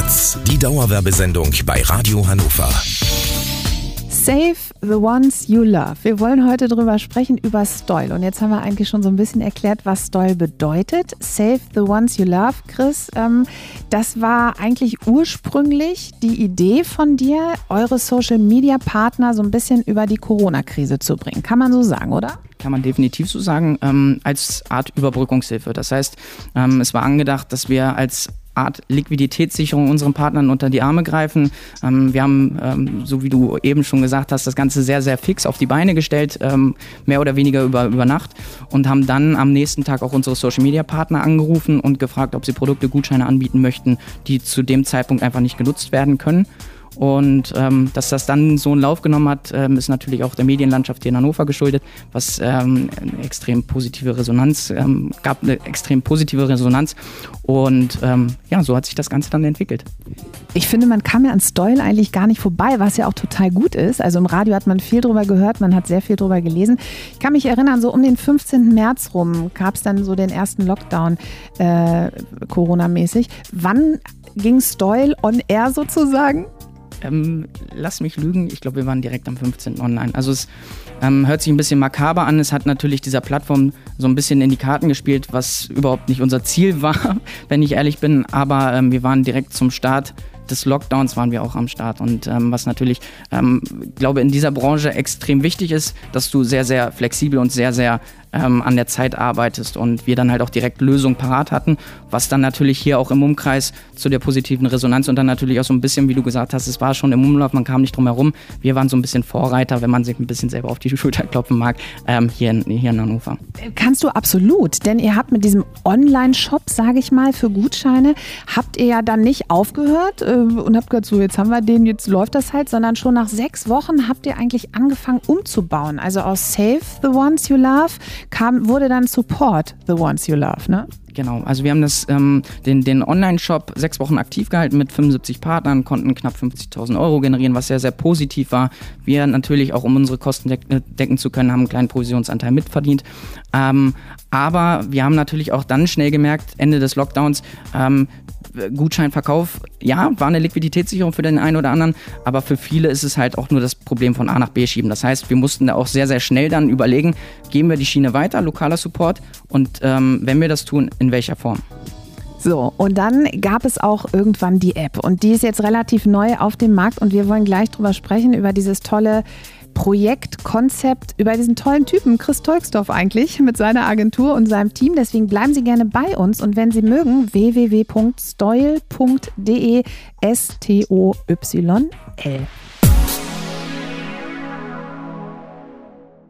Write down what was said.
Hits, die Dauerwerbesendung bei Radio Hannover. Save the ones you love. Wir wollen heute drüber sprechen, über Stoil. Und jetzt haben wir eigentlich schon so ein bisschen erklärt, was Stoil bedeutet. Save the ones you love, Chris. Das war eigentlich ursprünglich die Idee von dir, eure Social-Media-Partner so ein bisschen über die Corona-Krise zu bringen. Kann man so sagen, oder? Kann man definitiv so sagen, als Art Überbrückungshilfe. Das heißt, es war angedacht, dass wir als Art Liquiditätssicherung unseren Partnern unter die Arme greifen. Wir haben, so wie du eben schon gesagt hast, das Ganze sehr, sehr fix auf die Beine gestellt, mehr oder weniger über Nacht, und haben dann am nächsten Tag auch unsere Social-Media-Partner angerufen und gefragt, ob sie Produkte, Gutscheine anbieten möchten, die zu dem Zeitpunkt einfach nicht genutzt werden können. Und dass das dann so einen Lauf genommen hat, ist natürlich auch der Medienlandschaft hier in Hannover geschuldet, was eine extrem positive Resonanz gab, eine extrem positive Resonanz. Und so hat sich das Ganze dann entwickelt. Ich finde, man kam ja an Stoil eigentlich gar nicht vorbei, was ja auch total gut ist. Also im Radio hat man viel drüber gehört, man hat sehr viel drüber gelesen. Ich kann mich erinnern, so um den 15. März rum gab es dann so den ersten Lockdown, Corona-mäßig. Wann ging Stoil on air sozusagen? Lass mich lügen, ich glaube, wir waren direkt am 15. online. Also es hört sich ein bisschen makaber an. Es hat natürlich dieser Plattform so ein bisschen in die Karten gespielt, was überhaupt nicht unser Ziel war, wenn ich ehrlich bin. Aber wir waren direkt zum Start des Lockdowns waren wir auch am Start. Und was natürlich, glaube in dieser Branche extrem wichtig ist, dass du sehr, sehr flexibel und sehr, sehr an der Zeit arbeitest, und wir dann halt auch direkt Lösungen parat hatten, was dann natürlich hier auch im Umkreis zu der positiven Resonanz und dann natürlich auch so ein bisschen, wie du gesagt hast, es war schon im Umlauf, man kam nicht drum herum. Wir waren so ein bisschen Vorreiter, wenn man sich ein bisschen selber auf die Schulter klopfen mag, hier in Hannover. Kannst du absolut, denn ihr habt mit diesem Online-Shop, sage ich mal, für Gutscheine, habt ihr ja dann nicht aufgehört und habt gesagt, so jetzt haben wir den, jetzt läuft das halt, sondern schon nach 6 Wochen habt ihr eigentlich angefangen umzubauen. Also aus Save the Ones You Love wurde dann Support the Ones You Love, ne? Genau, also wir haben den Online-Shop 6 Wochen aktiv gehalten mit 75 Partnern, konnten knapp 50.000 € generieren, was sehr, sehr positiv war. Wir natürlich auch, um unsere Kosten decken zu können, haben einen kleinen Provisionsanteil mitverdient. Aber wir haben natürlich auch dann schnell gemerkt, Ende des Lockdowns, Gutscheinverkauf, ja, war eine Liquiditätssicherung für den einen oder anderen, aber für viele ist es halt auch nur das Problem von A nach B schieben. Das heißt, wir mussten da auch sehr, sehr schnell dann überlegen, geben wir die Schiene weiter, lokaler Support, und wenn wir das tun, in welcher Form? So, und dann gab es auch irgendwann die App, und die ist jetzt relativ neu auf dem Markt, und wir wollen gleich drüber sprechen, über dieses tolle Projektkonzept, über diesen tollen Typen, Chris Tolksdorf eigentlich, mit seiner Agentur und seinem Team. Deswegen bleiben Sie gerne bei uns, und wenn Sie mögen, www.stoil.de, STOYL.